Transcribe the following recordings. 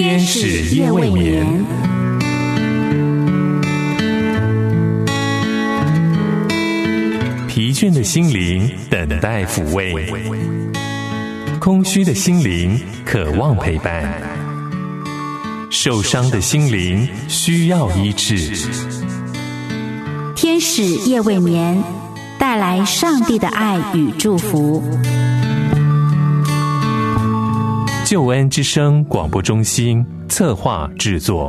天使夜未眠。疲倦的心灵等待抚慰，空虚的心灵渴望陪伴，受伤的心灵需要医治。 天使夜未眠，带来上帝的爱与祝福。 救恩之声广播中心策划制作。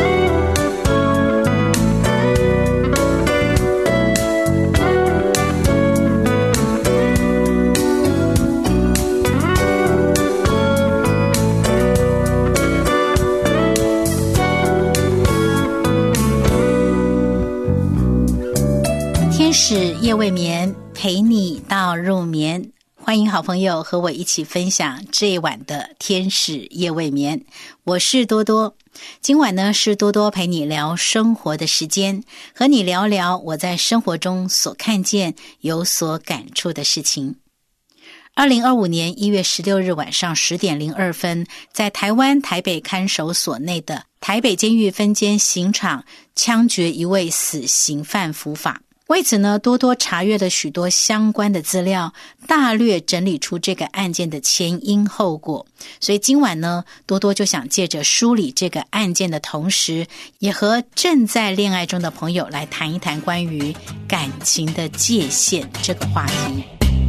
天使夜未眠，陪你到入眠。欢迎好朋友和我一起分享这一晚的天使夜未眠，我是多多。今晚呢是多多陪你聊生活的时间，和你聊聊我在生活中所看见有所感触的事情。2025年1月16日晚上10点02分，在台湾台北看守所内的台北监狱分监刑场枪决一位死刑犯伏法。为此呢，多多查阅了许多相关的资料，大略整理出这个案件的前因后果。所以今晚呢，多多就想借着梳理这个案件的同时，也和正在恋爱中的朋友来谈一谈关于感情的界限这个话题。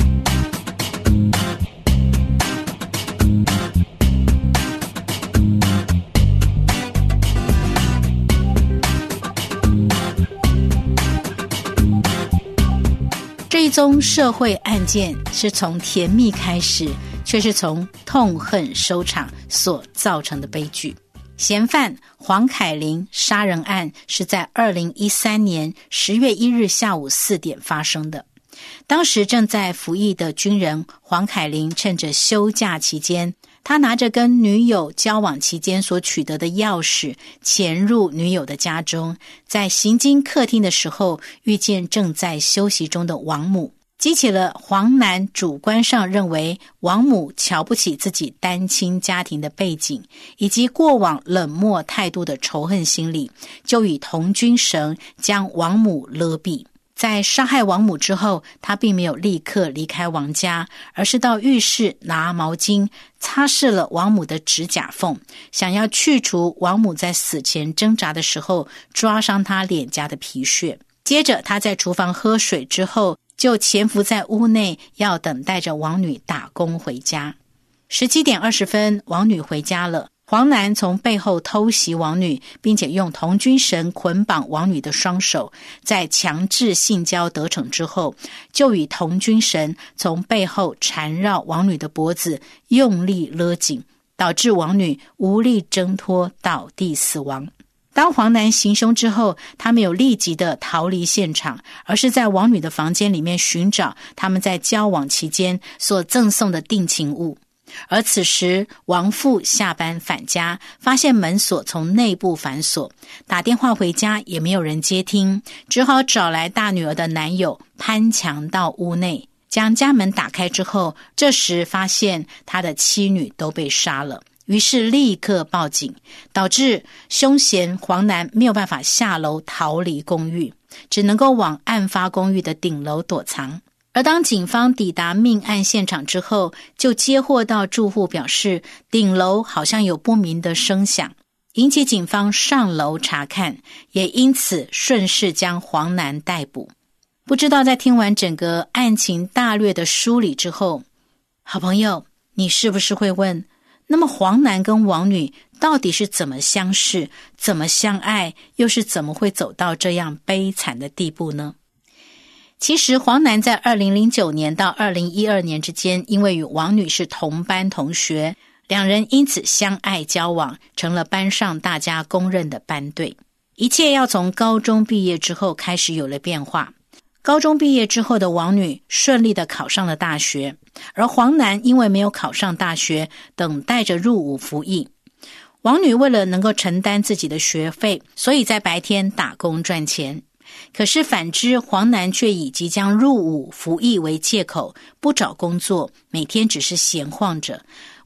这一宗社会案件是从甜蜜开始，却是从痛恨收场所造成的悲剧。嫌犯黄凯琳杀人案是在2013年10月1日下午4点发生的。当时正在服役的军人黄凯琳趁着休假期间，他拿着跟女友交往期间所取得的钥匙潜入女友的家中，在行经客厅的时候遇见正在休息中的王母，激起了黄男主观上认为王母瞧不起自己单亲家庭的背景，以及过往冷漠态度的仇恨心理，就以童军绳将王母勒毙。在杀害王母之后，他并没有立刻离开王家，而是到浴室拿毛巾擦拭了王母的指甲缝，想要去除王母在死前挣扎的时候抓伤她脸颊的皮屑。接着他在厨房喝水之后，就潜伏在屋内，要等待着王女打工回家。17点20分，王女回家了。黄男从背后偷袭王女，并且用童军绳捆绑王女的双手，在强制性交得逞之后，就以童军绳从背后缠绕王女的脖子，用力勒紧，导致王女无力挣脱，倒地死亡。当黄男行凶之后，他没有立即的逃离现场，而是在王女的房间里面寻找他们在交往期间所赠送的定情物。而此时王父下班返家，发现门锁从内部反锁，打电话回家也没有人接听，只好找来大女儿的男友攀墙到屋内，将家门打开之后，这时发现他的妻女都被杀了，于是立刻报警，导致凶嫌黄男没有办法下楼逃离公寓，只能够往案发公寓的顶楼躲藏。而当警方抵达命案现场之后，就接获到住户表示顶楼好像有不明的声响，引起警方上楼查看，也因此顺势将黄男逮捕。不知道在听完整个案情大略的梳理之后，好朋友，你是不是会问，那么黄男跟王女到底是怎么相识，怎么相爱，又是怎么会走到这样悲惨的地步呢？其实黄男在2009年到2012年之间，因为与王女是同班同学，两人因此相爱交往，成了班上大家公认的班对。一切要从高中毕业之后开始有了变化。高中毕业之后的王女顺利的考上了大学，而黄男因为没有考上大学，等待着入伍服役。王女为了能够承担自己的学费，所以在白天打工赚钱。可是反之，黄男却以即将入伍服役为借口，不找工作，每天只是闲晃着，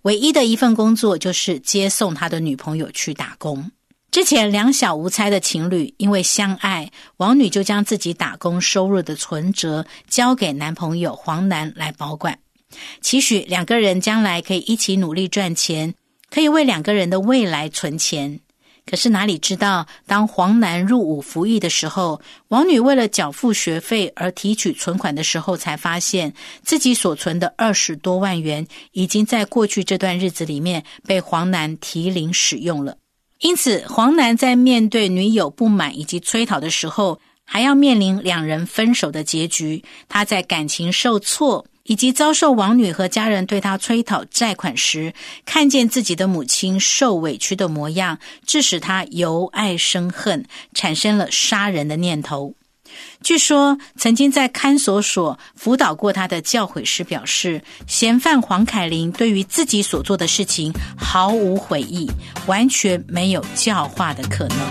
唯一的一份工作就是接送他的女朋友去打工。之前两小无猜的情侣因为相爱，王女就将自己打工收入的存折交给男朋友黄男来保管，期许两个人将来可以一起努力赚钱，可以为两个人的未来存钱。可是哪里知道，当黄男入伍服役的时候，王女为了缴付学费而提取存款的时候，才发现自己所存的20多万元已经在过去这段日子里面被黄男提领使用了。因此黄男在面对女友不满以及催讨的时候，还要面临两人分手的结局。他在感情受挫以及遭受王女和家人对他催讨债款时，看见自己的母亲受委屈的模样，致使他由爱生恨，产生了杀人的念头。据说曾经在看守所辅导过他的教诲师表示，嫌犯黄凯琳对于自己所做的事情毫无悔意，完全没有教化的可能。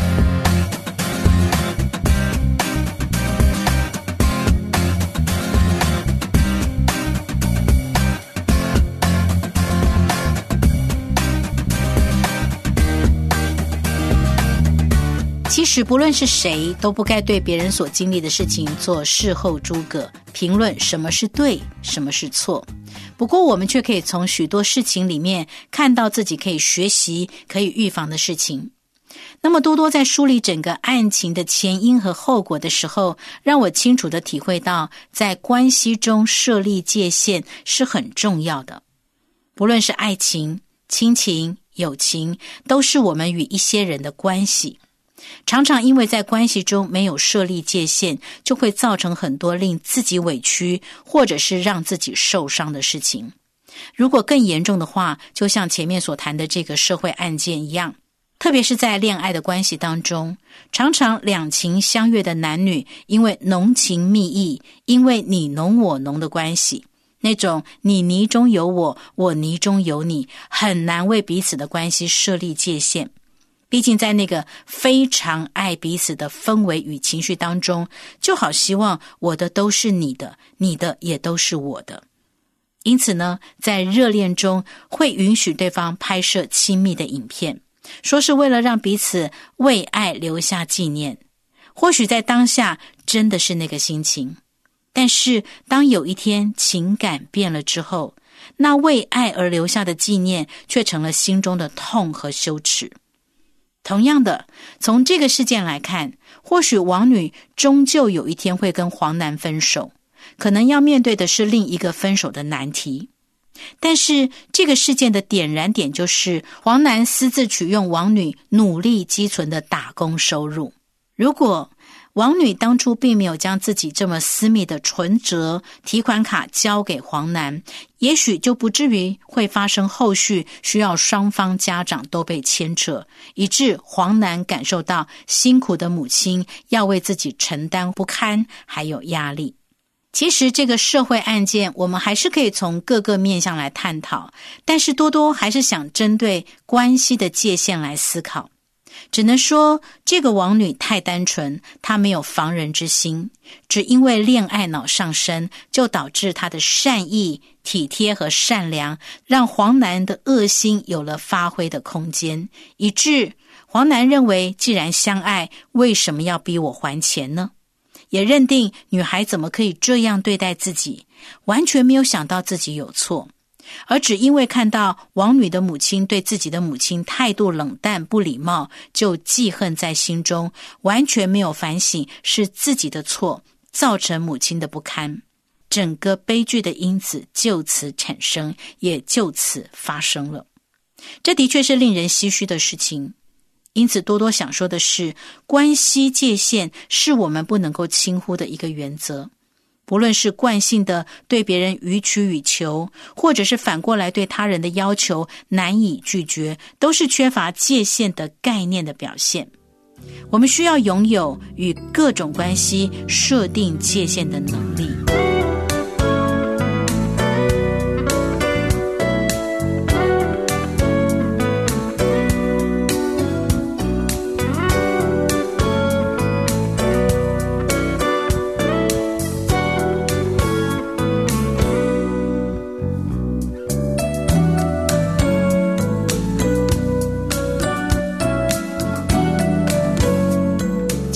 其实不论是谁，都不该对别人所经历的事情做事后诸葛，评论什么是对，什么是错。不过我们却可以从许多事情里面看到自己可以学习、可以预防的事情。那么多多在梳理整个案情的前因和后果的时候，让我清楚地体会到，在关系中设立界限是很重要的。不论是爱情、亲情、友情，都是我们与一些人的关系。常常因为在关系中没有设立界限，就会造成很多令自己委屈或者是让自己受伤的事情。如果更严重的话，就像前面所谈的这个社会案件一样，特别是在恋爱的关系当中，常常两情相悦的男女因为浓情蜜意，因为你侬我侬的关系，那种你泥中有我，我泥中有你，很难为彼此的关系设立界限。毕竟在那个非常爱彼此的氛围与情绪当中，就好希望我的都是你的，你的也都是我的。因此呢，在热恋中会允许对方拍摄亲密的影片，说是为了让彼此为爱留下纪念。或许在当下真的是那个心情，但是当有一天情感变了之后，那为爱而留下的纪念却成了心中的痛和羞耻。同样的，从这个事件来看，或许王女终究有一天会跟黄男分手，可能要面对的是另一个分手的难题。但是这个事件的点燃点就是黄男私自取用王女努力积存的打工收入。如果王女当初并没有将自己这么私密的存折、提款卡交给黄男，也许就不至于会发生后续需要双方家长都被牵扯，以致黄男感受到辛苦的母亲要为自己承担不堪还有压力。其实这个社会案件我们还是可以从各个面向来探讨，但是多多还是想针对关系的界限来思考。只能说这个王女太单纯，她没有防人之心，只因为恋爱脑上升，就导致她的善意、体贴和善良，让黄男的恶心有了发挥的空间，以致黄男认为既然相爱，为什么要逼我还钱呢？也认定女孩怎么可以这样对待自己，完全没有想到自己有错。而只因为看到王女的母亲对自己的母亲态度冷淡不礼貌，就记恨在心中，完全没有反省是自己的错，造成母亲的不堪。整个悲剧的因子就此产生，也就此发生了。这的确是令人唏嘘的事情。因此多多想说的是，关系界限是我们不能够轻忽的一个原则。不论是惯性的对别人予取予求，或者是反过来对他人的要求难以拒绝，都是缺乏界限的概念的表现。我们需要拥有与各种关系设定界限的能力。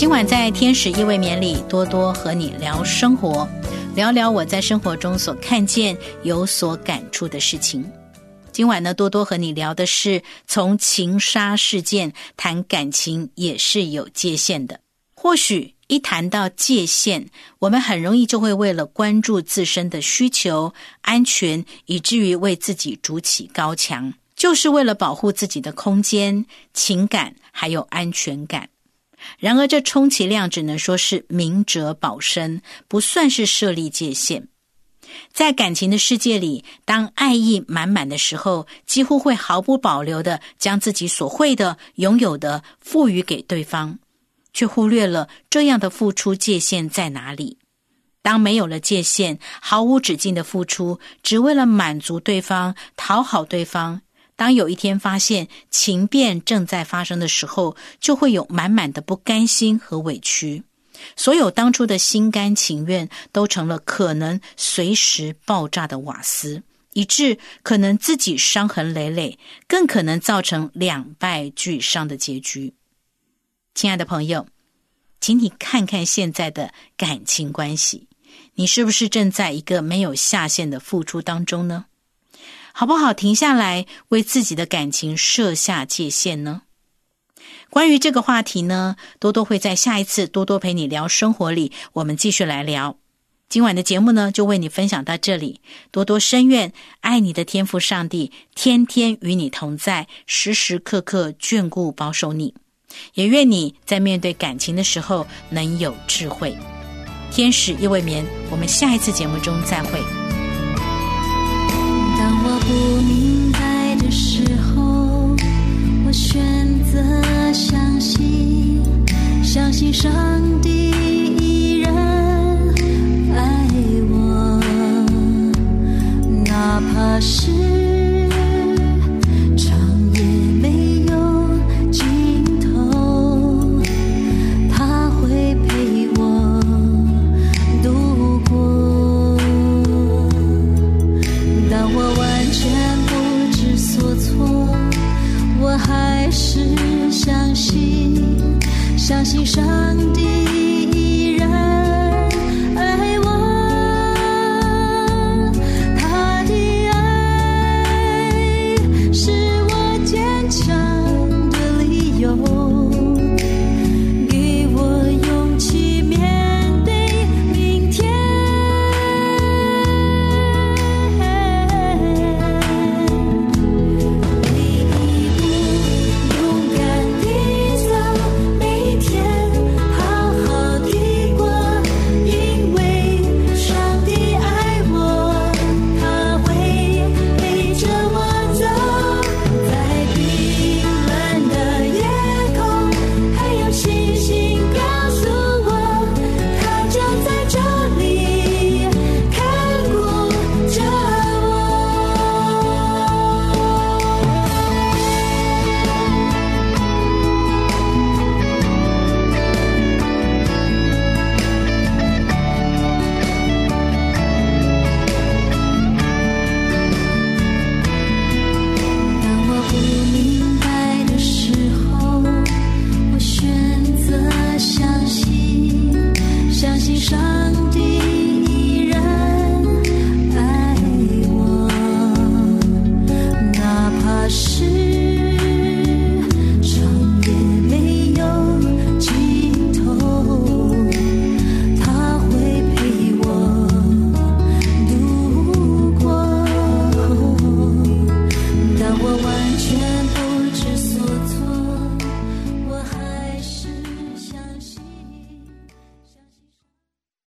今晚在天使夜未眠里，多多和你聊生活，聊聊我在生活中所看见有所感触的事情。今晚呢，多多和你聊的是从情杀事件谈感情也是有界限的。或许一谈到界限，我们很容易就会为了关注自身的需求、安全，以至于为自己筑起高墙，就是为了保护自己的空间、情感还有安全感。然而这充其量只能说是明哲保身，不算是设立界限。在感情的世界里，当爱意满满的时候，几乎会毫不保留地将自己所会的、拥有的赋予给对方，却忽略了这样的付出界限在哪里。当没有了界限，毫无止境的付出，只为了满足对方、讨好对方，当有一天发现情变正在发生的时候，就会有满满的不甘心和委屈。所有当初的心甘情愿都成了可能随时爆炸的瓦斯，以致可能自己伤痕累累，更可能造成两败俱伤的结局。亲爱的朋友，请你看看现在的感情关系，你是不是正在一个没有下限的付出当中呢？好不好停下来，为自己的感情设下界限呢？关于这个话题呢，多多会在下一次多多陪你聊生活里，我们继续来聊。今晚的节目呢，就为你分享到这里。多多深愿爱你的天父上帝天天与你同在，时时刻刻眷顾保守你，也愿你在面对感情的时候能有智慧。天使夜未眠，我们下一次节目中再会。 当我不明白的时候，我选择相信，相信上帝依然爱我，哪怕是长夜没有尽头，他会陪我度过。当我完全不知所措，我还是相信上帝